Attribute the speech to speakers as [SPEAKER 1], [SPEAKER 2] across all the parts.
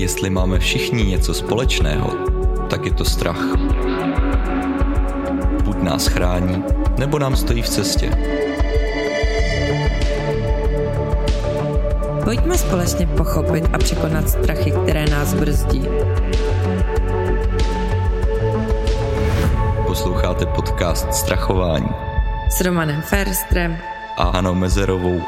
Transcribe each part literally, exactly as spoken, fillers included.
[SPEAKER 1] Jestli máme všichni něco společného, tak je to strach. Buď nás chrání, nebo nám stojí v cestě.
[SPEAKER 2] Pojďme společně pochopit a překonat strachy, které nás brzdí.
[SPEAKER 1] Posloucháte podcast Strachování
[SPEAKER 2] S Romanem Ferstrem
[SPEAKER 1] a Hanou Mezerovou.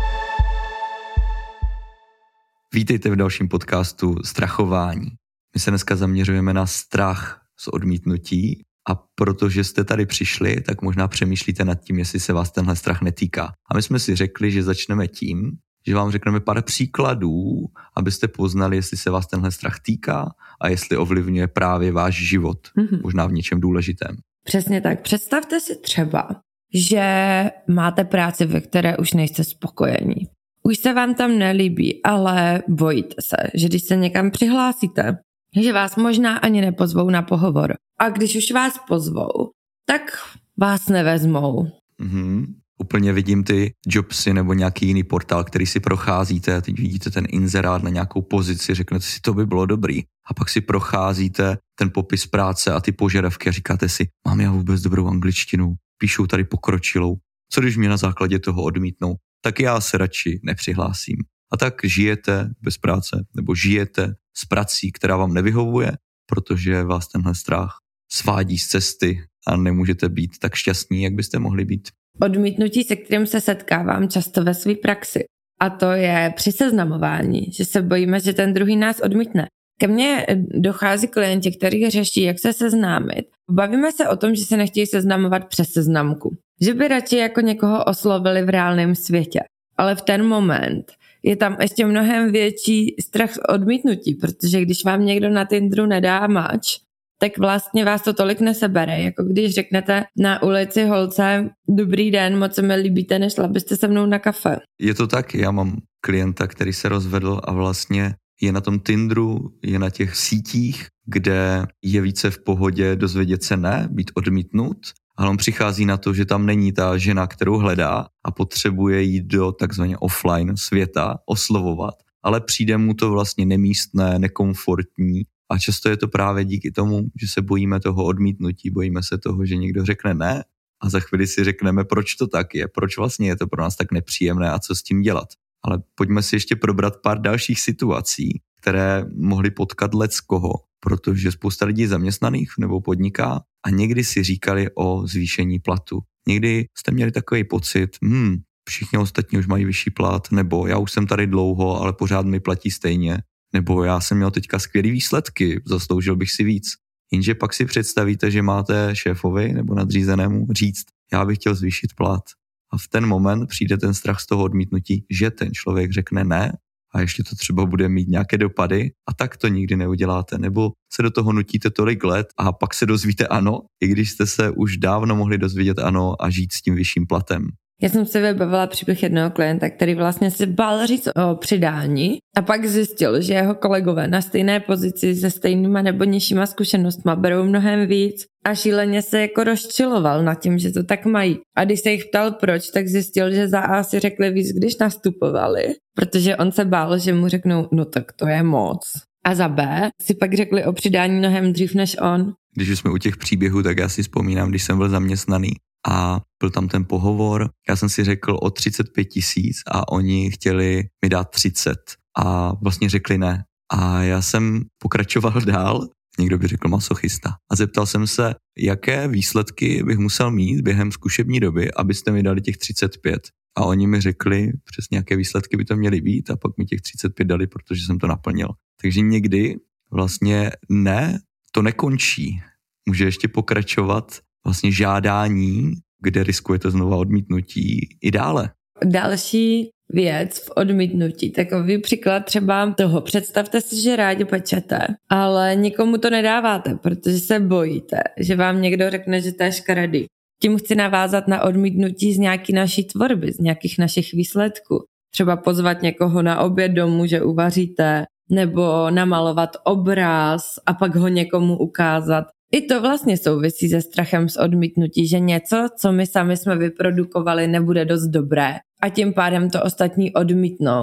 [SPEAKER 1] Vítejte v dalším podcastu Strachování. My se dneska zaměřujeme na strach z odmítnutí a protože jste tady přišli, tak možná přemýšlíte nad tím, jestli se vás tenhle strach netýká. A my jsme si řekli, že začneme tím, že vám řekneme pár příkladů, abyste poznali, jestli se vás tenhle strach týká a jestli ovlivňuje právě váš život, mm-hmm. možná v něčem důležitém.
[SPEAKER 2] Přesně tak. Představte si třeba, že máte práci, ve které už nejste spokojení. Už se vám tam nelíbí, ale bojíte se, že když se někam přihlásíte, že vás možná ani nepozvou na pohovor. A když už vás pozvou, tak vás nevezmou.
[SPEAKER 1] Mm-hmm. Úplně vidím ty Jobsy nebo nějaký jiný portál, který si procházíte a teď vidíte ten inzerát na nějakou pozici, řeknete si, to by bylo dobrý. A pak si procházíte ten popis práce a ty požadavky a říkáte si, mám já vůbec dobrou angličtinu, píšou tady pokročilou. Co když mě na základě toho odmítnou? Tak já se radši nepřihlásím. A tak žijete bez práce nebo žijete s prací, která vám nevyhovuje, protože vás tenhle strach svádí z cesty a nemůžete být tak šťastní, jak byste mohli být.
[SPEAKER 2] Odmítnutí, se kterým se setkávám často ve své praxi. A to je při seznamování, že se bojíme, že ten druhý nás odmítne. Ke mně dochází klienti, kteří řeší, jak se seznámit. Bavíme se o tom, že se nechtějí seznamovat přes seznamku. Že by radši jako někoho oslovili v reálném světě. Ale v ten moment je tam ještě mnohem větší strach z odmítnutí, protože když vám někdo na Tinderu nedá mač, tak vlastně vás to tolik nesebere, jako když řeknete na ulici holce, dobrý den, moc se mi líbíte, nešla byste se mnou na kafe.
[SPEAKER 1] Je to tak, já mám klienta, který se rozvedl a vlastně je na tom Tinderu, je na těch sítích, kde je více v pohodě dozvědět se ne, být odmítnut, ale on přichází na to, že tam není ta žena, kterou hledá a potřebuje jít do takzvaně offline světa, oslovovat, ale přijde mu to vlastně nemístné, nekomfortní. A často je to právě díky tomu, že se bojíme toho odmítnutí, bojíme se toho, že někdo řekne ne a za chvíli si řekneme, proč to tak je, proč vlastně je to pro nás tak nepříjemné a co s tím dělat. Ale pojďme si ještě probrat pár dalších situací, které mohly potkat leckoho, protože spousta lidí zaměstnaných nebo podniká a někdy si říkali o zvýšení platu. Někdy jste měli takový pocit, hm, všichni ostatní už mají vyšší plat, nebo já už jsem tady dlouho, ale pořád mi platí stejně. Nebo já jsem měl teďka skvělý výsledky, zasloužil bych si víc. Jenže pak si představíte, že máte šéfovi nebo nadřízenému říct, já bych chtěl zvýšit plat. A v ten moment přijde ten strach z toho odmítnutí, že ten člověk řekne ne a ještě to třeba bude mít nějaké dopady a tak to nikdy neuděláte. Nebo se do toho nutíte tolik let a pak se dozvíte ano, i když jste se už dávno mohli dozvědět ano a žít s tím vyšším platem.
[SPEAKER 2] Já jsem si vybavila příběh jednoho klienta, který vlastně si bál říct o přidání a pak zjistil, že jeho kolegové na stejné pozici se stejnýma nebo nižšíma zkušenostma berou mnohem víc a šíleně se jako rozčiloval nad tím, že to tak mají. A když se jich ptal proč, tak zjistil, že za A si řekli víc, když nastupovali, protože on se bál, že mu řeknou, no tak to je moc. A za B si pak řekli o přidání mnohem dřív než on.
[SPEAKER 1] Když už jsme u těch příběhů, tak já si vzpomínám, když jsem byl zaměstnaný a byl tam ten pohovor, já jsem si řekl o třicet pět tisíc a oni chtěli mi dát třicet a vlastně řekli ne. A já jsem pokračoval dál, někdo by řekl masochista, a zeptal jsem se, jaké výsledky bych musel mít během zkušební doby, abyste mi dali těch třicet pět. A oni mi řekli, přesně jaké výsledky by to měly být a pak mi těch třicet pět dali, protože jsem to naplnil. Takže někdy vlastně ne, to nekončí. Může ještě pokračovat vlastně žádání, kde riskujete znova odmítnutí i dále.
[SPEAKER 2] Další věc v odmítnutí, takový příklad třeba toho, představte si, že rádi pečete, ale nikomu to nedáváte, protože se bojíte, že vám někdo řekne, že to je škaredý. Tím chci navázat na odmítnutí z nějaký naší tvorby, z nějakých našich výsledků. Třeba pozvat někoho na oběd domů, že uvaříte, nebo namalovat obraz a pak ho někomu ukázat. I to vlastně souvisí se strachem z odmítnutí, že něco, co my sami jsme vyprodukovali, nebude dost dobré a tím pádem to ostatní odmítnou.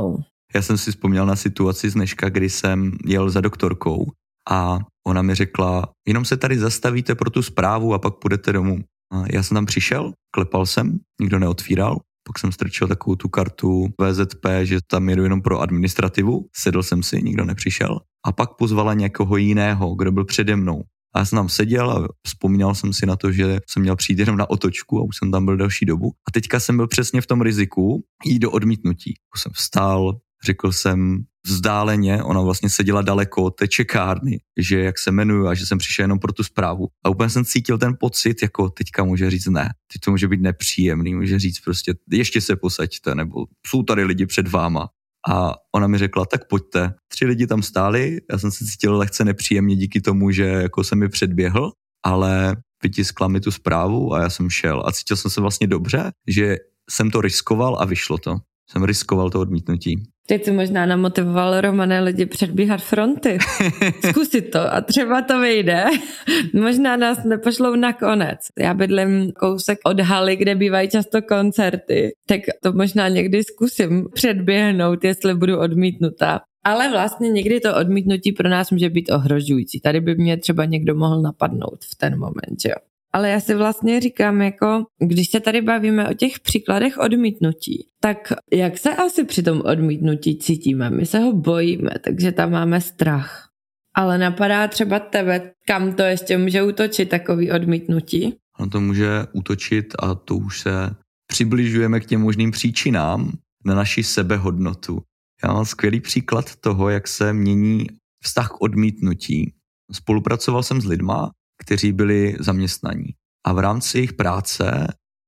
[SPEAKER 1] Já jsem si vzpomněl na situaci z dneška, kdy jsem jel za doktorkou a ona mi řekla, jenom se tady zastavíte pro tu zprávu a pak půjdete domů. A já jsem tam přišel, klepal jsem, nikdo neotvíral, pak jsem strčil takovou tu kartu V Z P, že tam jedu jenom pro administrativu, sedl jsem si, nikdo nepřišel a pak pozvala někoho jiného, kdo byl přede mnou. A já jsem tam seděl a vzpomínal jsem si na to, že jsem měl přijít jenom na otočku a už jsem tam byl další dobu. A teďka jsem byl přesně v tom riziku jít do odmítnutí. Už jsem vstál, řekl jsem vzdáleně, ona vlastně seděla daleko od té čekárny, že jak se jmenuju a že jsem přišel jenom pro tu zprávu. A úplně jsem cítil ten pocit, jako teďka může říct ne, teď to může být nepříjemný, může říct prostě ještě se posaďte, nebo jsou tady lidi před váma. A ona mi řekla, tak pojďte. Tři lidi tam stáli, já jsem se cítil lehce nepříjemně díky tomu, že jako jsem mi předběhl, ale vytiskla mi tu zprávu a já jsem šel. A cítil jsem se vlastně dobře, že jsem to riskoval a vyšlo to. Jsem riskoval to odmítnutí.
[SPEAKER 2] Teď si možná namotivoval, Romane, lidi předbíhat fronty. Zkusit to a třeba to vyjde. Možná nás nepošlou nakonec. Já bydlím kousek od haly, kde bývají často koncerty, tak to možná někdy zkusím předběhnout, jestli budu odmítnutá. Ale vlastně někdy to odmítnutí pro nás může být ohrožující. Tady by mě třeba někdo mohl napadnout v ten moment, že jo. Ale já si vlastně říkám, jako, když se tady bavíme o těch příkladech odmítnutí, tak jak se asi při tom odmítnutí cítíme? My se ho bojíme, takže tam máme strach. Ale napadá třeba tebe, kam to ještě může útočit takový odmítnutí?
[SPEAKER 1] On to může útočit a to už se přibližujeme k těm možným příčinám na naši sebehodnotu. Já mám skvělý příklad toho, jak se mění vztah k odmítnutí. Spolupracoval jsem s lidma, kteří byli zaměstnaní a v rámci jejich práce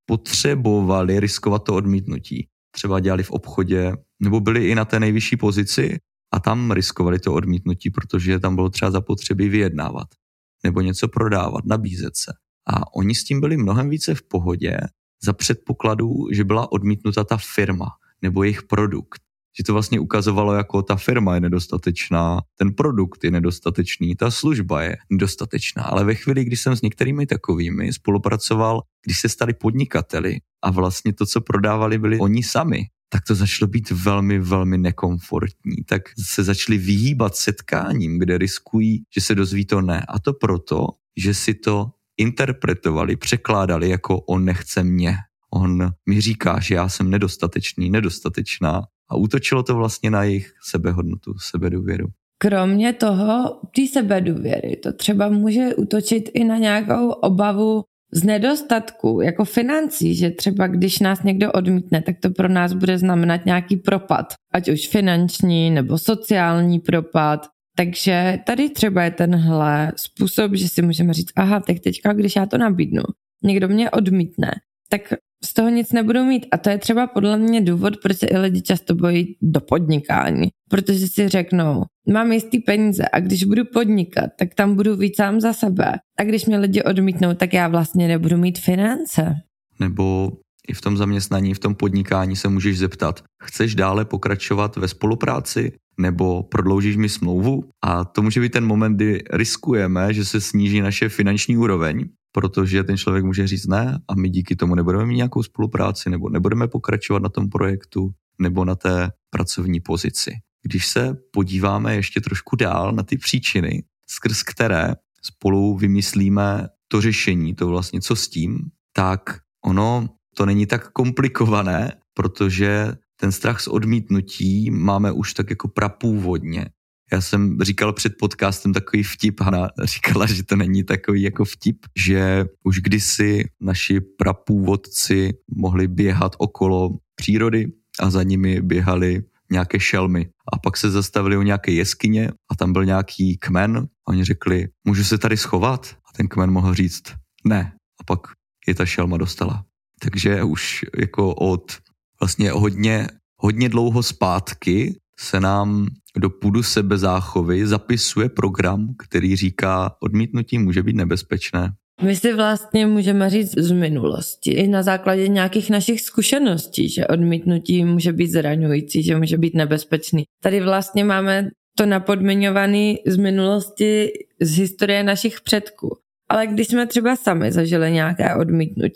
[SPEAKER 1] potřebovali riskovat to odmítnutí. Třeba dělali v obchodě nebo byli i na té nejvyšší pozici a tam riskovali to odmítnutí, protože tam bylo třeba zapotřebí vyjednávat nebo něco prodávat, nabízet se. A oni s tím byli mnohem více v pohodě za předpokladu, že byla odmítnuta ta firma nebo jejich produkt. Že to vlastně ukazovalo, jako ta firma je nedostatečná, ten produkt je nedostatečný, ta služba je nedostatečná. Ale ve chvíli, kdy jsem s některými takovými spolupracoval, když se stali podnikateli a vlastně to, co prodávali, byli oni sami, tak to začalo být velmi, velmi nekomfortní. Tak se začali vyhýbat setkáním, kde riskují, že se dozví to ne. A to proto, že si to interpretovali, překládali jako on nechce mě. On mi říká, že já jsem nedostatečný, nedostatečná. A útočilo to vlastně na jejich sebehodnotu, sebedůvěru.
[SPEAKER 2] Kromě toho, té sebedůvěry, to třeba může útočit i na nějakou obavu z nedostatku, jako financí, že třeba když nás někdo odmítne, tak to pro nás bude znamenat nějaký propad, ať už finanční nebo sociální propad. Takže tady třeba je tenhle způsob, že si můžeme říct, aha, tak teďka, když já to nabídnu, někdo mě odmítne, tak z toho nic nebudu mít. A to je třeba podle mě důvod, proč se i lidi často bojí do podnikání. Protože si řeknou, mám jistý peníze a když budu podnikat, tak tam budu víc sám za sebe. A když mě lidi odmítnou, tak já vlastně nebudu mít finance.
[SPEAKER 1] Nebo i v tom zaměstnání, v tom podnikání se můžeš zeptat, chceš dále pokračovat ve spolupráci nebo prodloužíš mi smlouvu? A to může být ten moment, kdy riskujeme, že se sníží naše finanční úroveň, protože ten člověk může říct ne a my díky tomu nebudeme mít nějakou spolupráci nebo nebudeme pokračovat na tom projektu nebo na té pracovní pozici. Když se podíváme ještě trošku dál na ty příčiny, skrz které spolu vymyslíme to řešení, to vlastně co s tím, tak ono to není tak komplikované, protože ten strach z odmítnutí máme už tak jako prapůvodně. Já jsem říkal před podcastem takový vtip, Hana říkala, že to není takový jako vtip, že už kdysi naši prapůvodci mohli běhat okolo přírody a za nimi běhali nějaké šelmy. A pak se zastavili u nějaké jeskyně a tam byl nějaký kmen a oni řekli, můžu se tady schovat? A ten kmen mohl říct ne. A pak je ta šelma dostala. Takže už jako od vlastně hodně, hodně dlouho zpátky se nám do půdu sebezáchovy zapisuje program, který říká, odmítnutí může být nebezpečné.
[SPEAKER 2] My si vlastně můžeme říct z minulosti, i na základě nějakých našich zkušeností, že odmítnutí může být zraňující, že může být nebezpečný. Tady vlastně máme to napodmiňované z minulosti, z historie našich předků. Ale když jsme třeba sami zažili nějaké odmítnutí,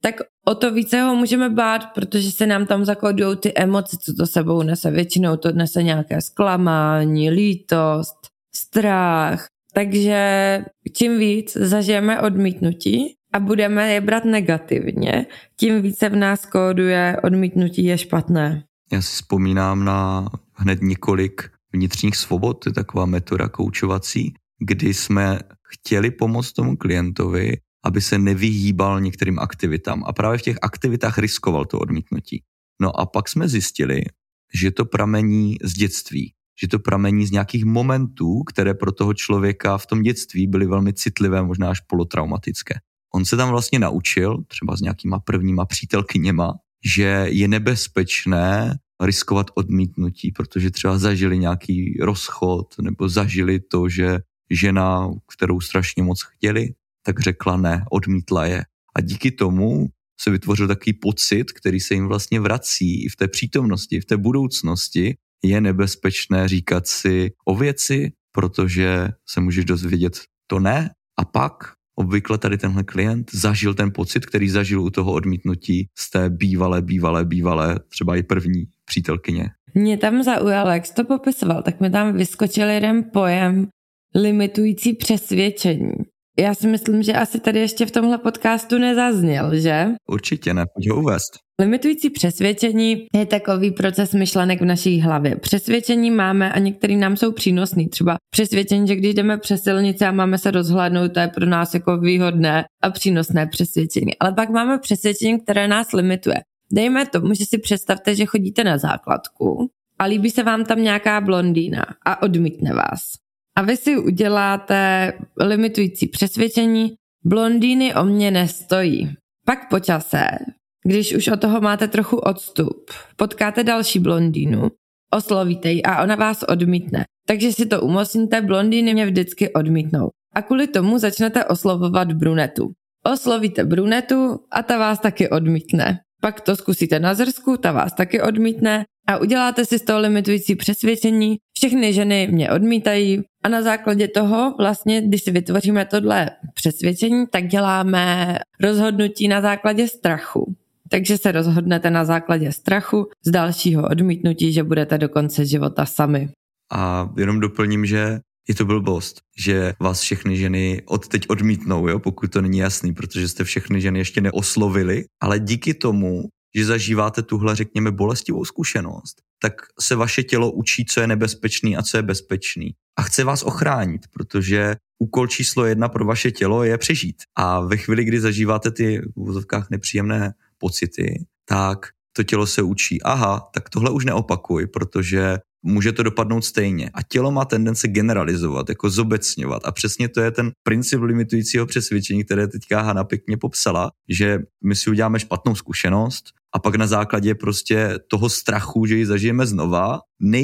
[SPEAKER 2] tak o to více ho můžeme bát, protože se nám tam zakódují ty emoce, co to sebou nese. Většinou to nese nějaké zklamání, lítost, strach. Takže čím víc zažijeme odmítnutí a budeme je brát negativně, tím více v nás kóduje odmítnutí je špatné.
[SPEAKER 1] Já si vzpomínám na hned několik vnitřních svobod, to je taková metoda koučovací, kdy jsme chtěli pomoct tomu klientovi, aby se nevyhýbal některým aktivitám a právě v těch aktivitách riskoval to odmítnutí. No a pak jsme zjistili, že to pramení z dětství, že to pramení z nějakých momentů, které pro toho člověka v tom dětství byly velmi citlivé, možná až polotraumatické. On se tam vlastně naučil, třeba s nějakýma prvníma přítelkyněma, že je nebezpečné riskovat odmítnutí, protože třeba zažili nějaký rozchod nebo zažili to, že žena, kterou strašně moc chtěli, tak řekla ne, odmítla je. A díky tomu se vytvořil takový pocit, který se jim vlastně vrací i v té přítomnosti, v té budoucnosti. Je nebezpečné říkat si o věci, protože se můžeš dozvědět to ne. A pak obvykle tady tenhle klient zažil ten pocit, který zažil u toho odmítnutí z té bývalé, bývalé, bývalé, třeba i první přítelkyně.
[SPEAKER 2] Mě tam zaujalo, jak jsi to popisoval, tak mi tam vyskočil jeden pojem limitující přesvědčení. Já si myslím, že asi tady ještě v tomhle podcastu nezazněl, že?
[SPEAKER 1] Určitě ne, pojď ho uvést.
[SPEAKER 2] Limitující přesvědčení je takový proces myšlenek v naší hlavě. Přesvědčení máme a některý nám jsou přínosný. Třeba přesvědčení, že když jdeme přes silnici a máme se rozhlédnout, to je pro nás jako výhodné a přínosné přesvědčení. Ale pak máme přesvědčení, které nás limituje. Dejme tomu, že si představte, že chodíte na základku a líbí se vám tam nějaká blondýna a odmítne vás. A vy si uděláte limitující přesvědčení, blondýny o mě nestojí. Pak po čase, když už od toho máte trochu odstup, potkáte další blondýnu, oslovíte ji a ona vás odmítne. Takže si to umocníte, blondýny mě vždycky odmítnou. A kvůli tomu začnete oslovovat brunetu. Oslovíte brunetu a ta vás taky odmítne. Pak to zkusíte na zrsku, ta vás taky odmítne a uděláte si z toho limitující přesvědčení, všechny ženy mě odmítají a na základě toho vlastně, když si vytvoříme tohle přesvědčení, tak děláme rozhodnutí na základě strachu. Takže se rozhodnete na základě strachu z dalšího odmítnutí, že budete do konce života sami.
[SPEAKER 1] A jenom doplním, že je to blbost, že vás všechny ženy od teď odmítnou, jo, pokud to není jasný, protože jste všechny ženy ještě neoslovili, ale díky tomu, že zažíváte tuhle, řekněme, bolestivou zkušenost, tak se vaše tělo učí, co je nebezpečný a co je bezpečný. A chce vás ochránit, protože úkol číslo jedna pro vaše tělo je přežít. A ve chvíli, kdy zažíváte ty v uvozovkách nepříjemné pocity, tak to tělo se učí, aha, tak tohle už neopakuj, protože může to dopadnout stejně. A tělo má tendence generalizovat, jako zobecňovat. A přesně to je ten princip limitujícího přesvědčení, které teďka Hana pěkně popsala, že my si uděláme špatnou zkušenost a pak na základě prostě toho strachu, že ji zažijeme znova,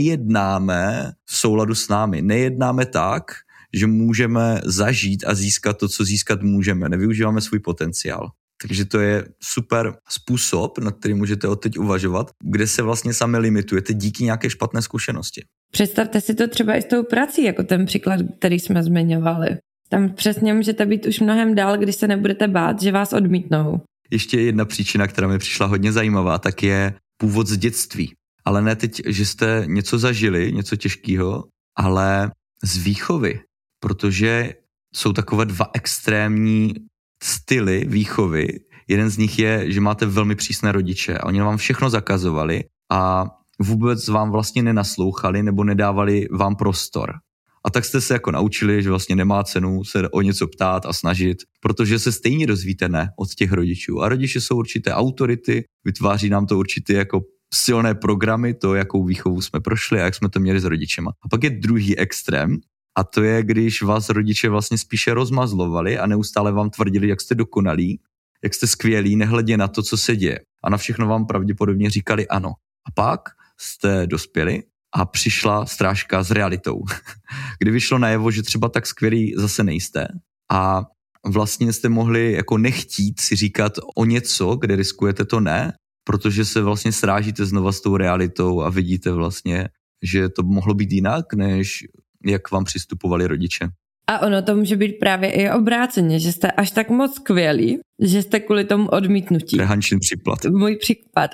[SPEAKER 1] nejednáme v souladu s námi. Nejednáme tak, že můžeme zažít a získat to, co získat můžeme. Nevyužíváme svůj potenciál. Takže to je super způsob, nad který můžete od teď uvažovat, kde se vlastně sami limitujete díky nějaké špatné zkušenosti.
[SPEAKER 2] Představte si to třeba i s tou prací, jako ten příklad, který jsme zmiňovali. Tam přesně můžete být už mnohem dál, když se nebudete bát, že vás odmítnou.
[SPEAKER 1] Ještě jedna příčina, která mi přišla hodně zajímavá, tak je původ z dětství. Ale ne teď, že jste něco zažili, něco těžkého, ale z výchovy, protože jsou takové dva extrémní styly výchovy. Jeden z nich je, že máte velmi přísné rodiče a oni vám všechno zakazovali a vůbec vám vlastně nenaslouchali nebo nedávali vám prostor. A tak jste se jako naučili, že vlastně nemá cenu se o něco ptát a snažit, protože se stejně dozvíte ne od těch rodičů. A rodiče jsou určité autority, vytváří nám to určité jako silné programy, to, jakou výchovu jsme prošli a jak jsme to měli s rodičema. A pak je druhý extrém, a to je, když vás rodiče vlastně spíše rozmazlovali a neustále vám tvrdili, jak jste dokonalí, jak jste skvělí, nehledě na to, co se děje. A na všechno vám pravděpodobně říkali ano. A pak jste dospěli a přišla strážka s realitou, kdy vyšlo najevo, že třeba tak skvělí zase nejste. A vlastně jste mohli jako nechtít si říkat o něco, kde riskujete to ne, protože se vlastně srážíte znova s tou realitou a vidíte vlastně, že to mohlo být jinak, než jak vám přistupovali rodiče.
[SPEAKER 2] A ono to může být právě i obráceně, že jste až tak moc skvělí, že jste kvůli tomu odmítnutí.
[SPEAKER 1] To je Hančin příklad.
[SPEAKER 2] Můj příklad.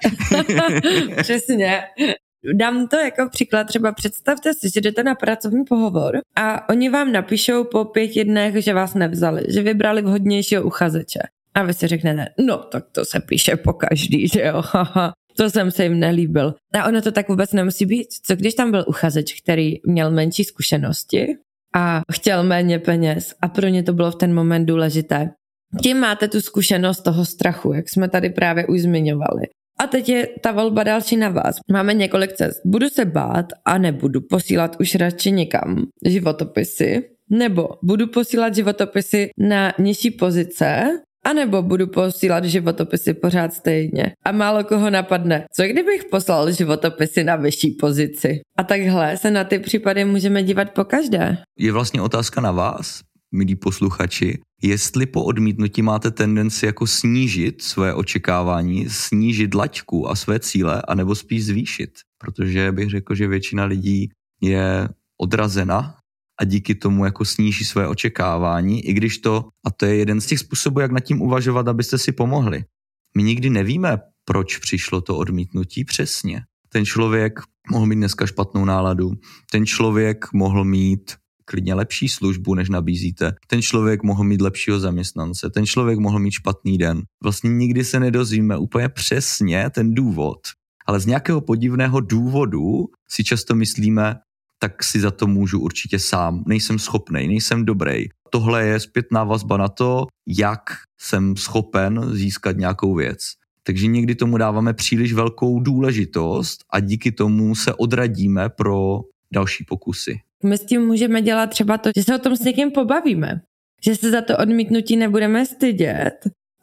[SPEAKER 2] Přesně. Dám to jako příklad, třeba představte si, že jdete na pracovní pohovor a oni vám napíšou po pěti dnech, že vás nevzali, že vybrali vhodnějšího uchazeče. A vy si řeknete, no tak to se píše po každý, že jo, haha, to jsem se jim nelíbil. A ono to tak vůbec nemusí být. Co když tam byl uchazeč, který měl menší zkušenosti a chtěl méně peněz a pro ně to bylo v ten moment důležité. Tím máte tu zkušenost toho strachu, jak jsme tady právě už zmiňovali. A teď je ta volba další na vás. Máme několik cest. Budu se bát a nebudu posílat už radši někam životopisy, nebo budu posílat životopisy na nižší pozice, a nebo budu posílat životopisy pořád stejně. A málo koho napadne, co kdybych poslal životopisy na vyšší pozici. A takhle se na ty případy můžeme dívat pokaždé.
[SPEAKER 1] Je vlastně otázka na vás, milí posluchači, jestli po odmítnutí máte tendenci jako snížit své očekávání, snížit laťku a své cíle, anebo spíš zvýšit. Protože bych řekl, že většina lidí je odrazena a díky tomu jako sníží své očekávání, i když to, a to je jeden z těch způsobů, jak nad tím uvažovat, abyste si pomohli. My nikdy nevíme, proč přišlo to odmítnutí přesně. Ten člověk mohl mít dneska špatnou náladu, ten člověk mohl mít klidně lepší službu, než nabízíte. Ten člověk mohl mít lepšího zaměstnance, ten člověk mohl mít špatný den. Vlastně nikdy se nedozvíme úplně přesně ten důvod, ale z nějakého podivného důvodu si často myslíme, tak si za to můžu určitě sám. Nejsem schopnej, nejsem dobrý. Tohle je zpětná vazba na to, jak jsem schopen získat nějakou věc. Takže někdy tomu dáváme příliš velkou důležitost a díky tomu se odradíme pro další pokusy.
[SPEAKER 2] My s tím můžeme dělat třeba to, že se o tom s někým pobavíme. Že se za to odmítnutí nebudeme stydět,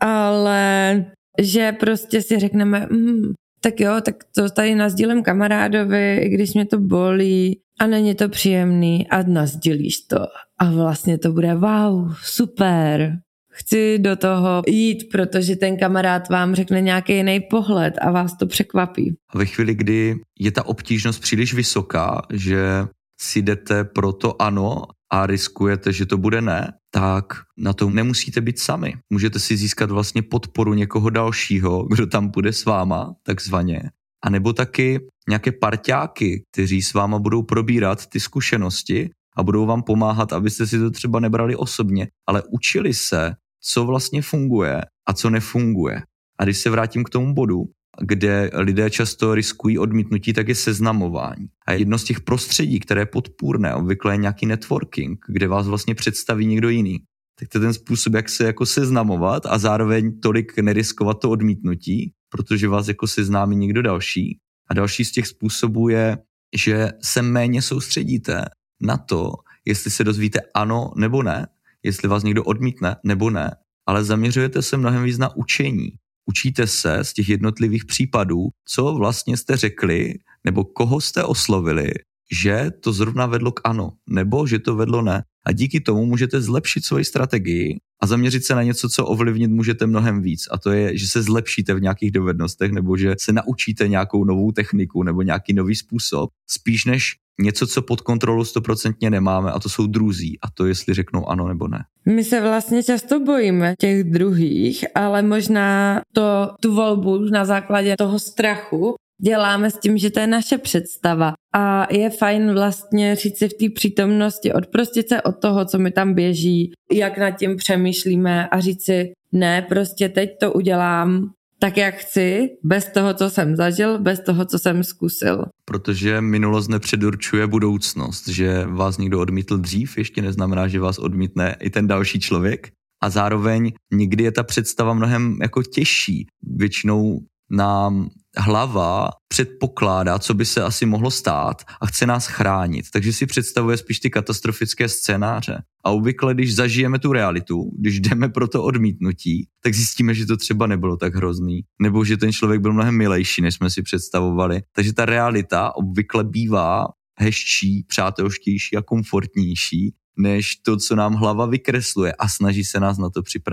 [SPEAKER 2] ale že prostě si řekneme, mm, tak jo, tak to tady nasdílím kamarádovi, i když mě to bolí a není to příjemný a nasdílíš to. A vlastně to bude wow, super. Chci do toho jít, protože ten kamarád vám řekne nějaký jiný pohled a vás to překvapí.
[SPEAKER 1] A ve chvíli, kdy je ta obtížnost příliš vysoká, že si jdete pro to ano a riskujete, že to bude ne, tak na to nemusíte být sami. Můžete si získat vlastně podporu někoho dalšího, kdo tam bude s váma, takzvaně. A nebo taky nějaké parťáky, kteří s váma budou probírat ty zkušenosti a budou vám pomáhat, abyste si to třeba nebrali osobně, ale učili se, co vlastně funguje a co nefunguje. A když se vrátím k tomu bodu, kde lidé často riskují odmítnutí, tak je seznamování. A jedno z těch prostředí, které je podpůrné, obvykle je nějaký networking, kde vás vlastně představí někdo jiný. Tak to je ten způsob, jak se jako seznamovat a zároveň tolik neriskovat to odmítnutí, protože vás jako seznámí někdo další. A další z těch způsobů je, že se méně soustředíte na to, jestli se dozvíte ano nebo ne, jestli vás někdo odmítne nebo ne, ale zaměřujete se mnohem víc na učení. Učíte se z těch jednotlivých případů, co vlastně jste řekli, nebo koho jste oslovili, že to zrovna vedlo k ano, nebo že to vedlo ne. A díky tomu můžete zlepšit svoji strategii a zaměřit se na něco, co ovlivnit můžete mnohem víc. A to je, že se zlepšíte v nějakých dovednostech, nebo že se naučíte nějakou novou techniku, nebo nějaký nový způsob, spíš než něco, co pod kontrolou stoprocentně nemáme, a to jsou druzí. A to jestli řeknou ano nebo ne.
[SPEAKER 2] My se vlastně často bojíme těch druhých, ale možná to, tu volbu na základě toho strachu děláme s tím, že to je naše představa. A je fajn vlastně říct si v té přítomnosti, odprostit se od toho, co mi tam běží, jak nad tím přemýšlíme a říct si, ne, prostě teď to udělám tak, jak chci, bez toho, co jsem zažil, bez toho, co jsem zkusil.
[SPEAKER 1] Protože minulost nepředurčuje budoucnost, že vás někdo odmítl dřív, ještě neznamená, že vás odmítne i ten další člověk. A zároveň někdy je ta představa mnohem jako těžší. Většinou nám hlava předpokládá, co by se asi mohlo stát a chce nás chránit. Takže si představuje spíš ty katastrofické scénáře. A obvykle, když zažijeme tu realitu, když jdeme pro to odmítnutí, tak zjistíme, že to třeba nebylo tak hrozný. Nebo že ten člověk byl mnohem milejší, než jsme si představovali. Takže ta realita obvykle bývá hezčí, přátelštější a komfortnější, než to, co nám hlava vykresluje a snaží se nás na to připravit.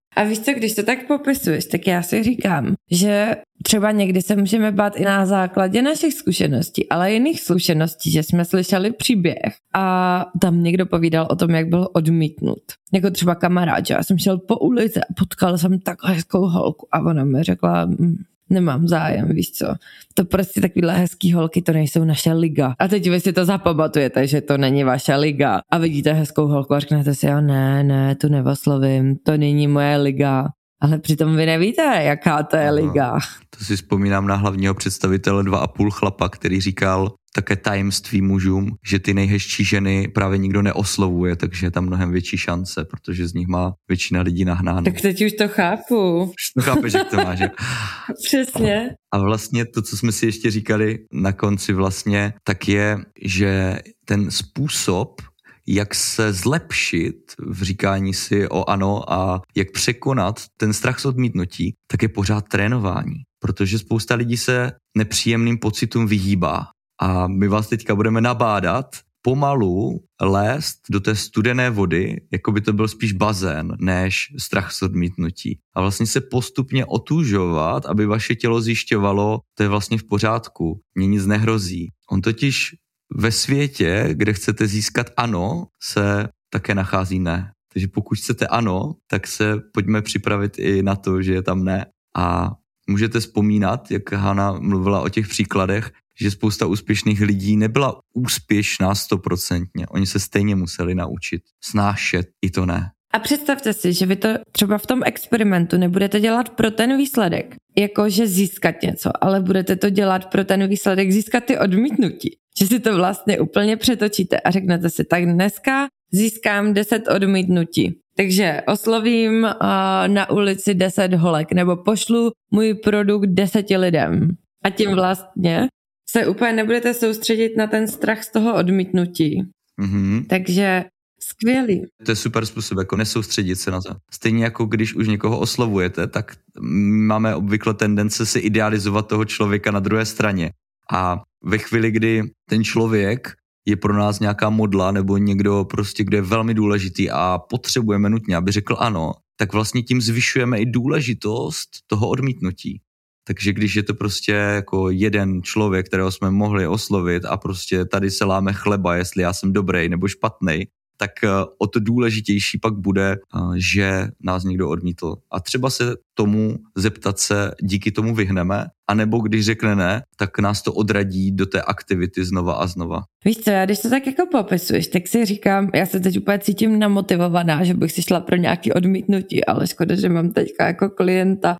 [SPEAKER 2] A víš co, když to tak popisuješ, tak já si říkám, že třeba někdy se můžeme bát i na základě našich zkušeností, ale jiných zkušeností, že jsme slyšeli příběh a tam někdo povídal o tom, jak byl odmítnut. Jako třeba kamarád, že já jsem šel po ulici a potkal jsem takhle hezkou holku a ona mi řekla, nemám zájem, víš co. To prostě takovýhle hezký holky, to nejsou naše liga. A teď vy si to zapamatujete, že to není vaše liga. A vidíte hezkou holku a řeknete si, jo, ne, ne, tu nevoslovím, to není moje liga. Ale přitom vy nevíte, jaká to je liga.
[SPEAKER 1] To si vzpomínám na hlavního představitele dva a půl chlapa, který říkal také tajemství mužům, že ty nejhezčí ženy právě nikdo neoslovuje, takže je tam mnohem větší šance, protože z nich má většina lidí nahnáno.
[SPEAKER 2] Tak teď už to chápu.
[SPEAKER 1] Už to chápeš, jak to máš.
[SPEAKER 2] Přesně.
[SPEAKER 1] A vlastně to, co jsme si ještě říkali na konci vlastně, tak je, že ten způsob, jak se zlepšit v říkání si o ano a jak překonat ten strach z odmítnutí, tak je pořád trénování. Protože spousta lidí se nepříjemným pocitům vyhýbá. A my vás teďka budeme nabádat pomalu lézt do té studené vody, jako by to byl spíš bazén, než strach z odmítnutí. A vlastně se postupně otužovat, aby vaše tělo zjišťovalo, to je vlastně v pořádku, mě nic nehrozí. On totiž ve světě, kde chcete získat ano, se také nachází ne. Takže pokud chcete ano, tak se pojďme připravit i na to, že je tam ne. A můžete vzpomínat, jak Hana mluvila o těch příkladech, že spousta úspěšných lidí nebyla úspěšná stoprocentně. Oni se stejně museli naučit snášet i to ne.
[SPEAKER 2] A představte si, že vy to třeba v tom experimentu nebudete dělat pro ten výsledek, jakože získat něco, ale budete to dělat pro ten výsledek získat ty odmítnutí. Že si to vlastně úplně přetočíte a řeknete si, tak dneska získám deset odmítnutí. Takže oslovím uh, na ulici deset holek nebo pošlu můj produkt deseti lidem. A tím vlastně se úplně nebudete soustředit na ten strach z toho odmítnutí. Mm-hmm. Takže skvělý.
[SPEAKER 1] To je super způsob, jako nesoustředit se na to. Stejně jako když už někoho oslovujete, tak máme obvykle tendence si idealizovat toho člověka na druhé straně. A ve chvíli, kdy ten člověk je pro nás nějaká modla nebo někdo prostě, kdo je velmi důležitý a potřebujeme nutně, aby řekl ano, tak vlastně tím zvyšujeme i důležitost toho odmítnutí. Takže když je to prostě jako jeden člověk, kterého jsme mohli oslovit a prostě tady se láme chleba, jestli já jsem dobrý nebo špatný, tak o to důležitější pak bude, že nás někdo odmítl. A třeba se tomu zeptat se, díky tomu vyhneme, anebo když řekne ne, tak nás to odradí do té aktivity znova a znova.
[SPEAKER 2] Víš co, já když to tak jako popisuješ, tak si říkám, já se teď úplně cítím namotivovaná, že bych si šla pro nějaký odmítnutí, ale škoda, že mám teďka jako klienta,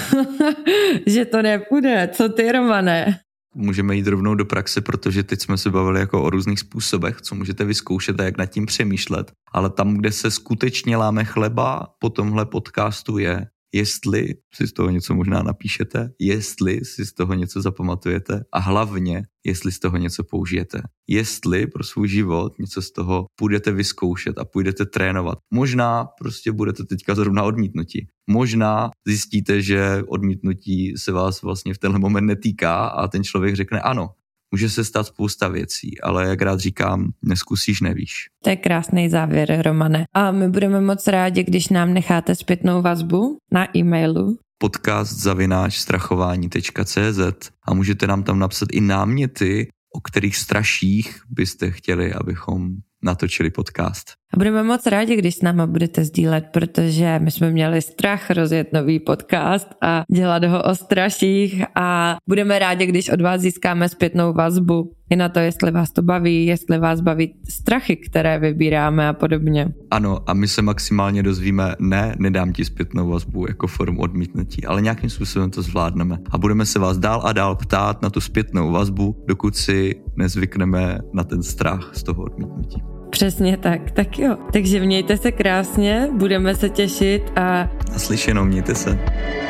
[SPEAKER 2] že to nepůjde. Co ty, Romane?
[SPEAKER 1] Můžeme jít rovnou do praxe, protože teď jsme se bavili jako o různých způsobech, co můžete vyzkoušet a jak nad tím přemýšlet. Ale tam, kde se skutečně láme chleba po tomhle podcastu je, jestli si z toho něco možná napíšete, jestli si z toho něco zapamatujete a hlavně, jestli z toho něco použijete. Jestli pro svůj život něco z toho půjdete vyzkoušet a půjdete trénovat. Možná prostě budete teďka zrovna odmítnutí. Možná zjistíte, že odmítnutí se vás vlastně v tenhle moment netýká a ten člověk řekne ano. Může se stát spousta věcí, ale jak rád říkám, neskusíš, nevíš.
[SPEAKER 2] To je krásný závěr, Romane. A my budeme moc rádi, když nám necháte zpětnou vazbu na e-mailu
[SPEAKER 1] podcast zavináč strachování tečka cé zet a můžete nám tam napsat i náměty, o kterých straších byste chtěli, abychom natočili podcast.
[SPEAKER 2] A budeme moc rádi, když s náma budete sdílet, protože my jsme měli strach rozjet nový podcast a dělat ho o straších a budeme rádi, když od vás získáme zpětnou vazbu i na to, jestli vás to baví, jestli vás baví strachy, které vybíráme a podobně.
[SPEAKER 1] Ano, a my se maximálně dozvíme, ne, nedám ti zpětnou vazbu jako formu odmítnutí, ale nějakým způsobem to zvládneme. A budeme se vás dál a dál ptát na tu zpětnou vazbu, dokud si nezvykneme na ten strach z toho odmítnutí.
[SPEAKER 2] Přesně tak, tak jo. Takže mějte se krásně, budeme se těšit a...
[SPEAKER 1] Naslyšenou, mějte se.